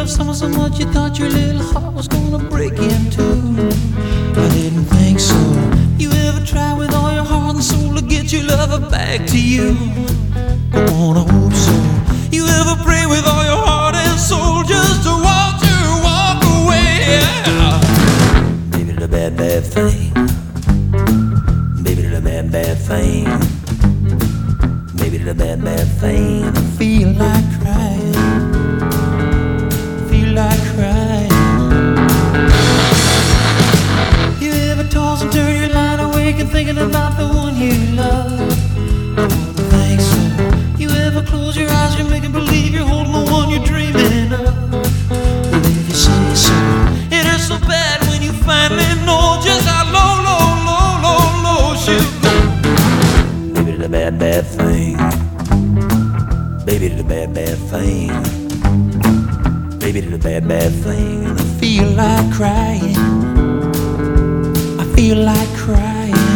love someone so much you thought your little heart was gonna break in two. I didn't think so. You ever try with all your heart and soul to get your lover back to you? I wanna hope so. You ever pray with all your heart and soul just to watch her walk away? Yeah. Baby, the bad, bad thing. Baby, the bad, bad thing. Baby, the bad, bad thing. I feel like crying. Feel like crying. You ever toss and turn your line awake and thinking about the one you love? I don't think so. You ever close your eyes, you're making believe you're holding the one you're dreaming of? Well, if you say so, it hurts so bad when you finally know just how low, low, low, low, low she'll go. Baby, the bad, bad thing. Baby, the bad, bad thing. Baby, the bad, bad thing. I feel like crying. I feel like crying.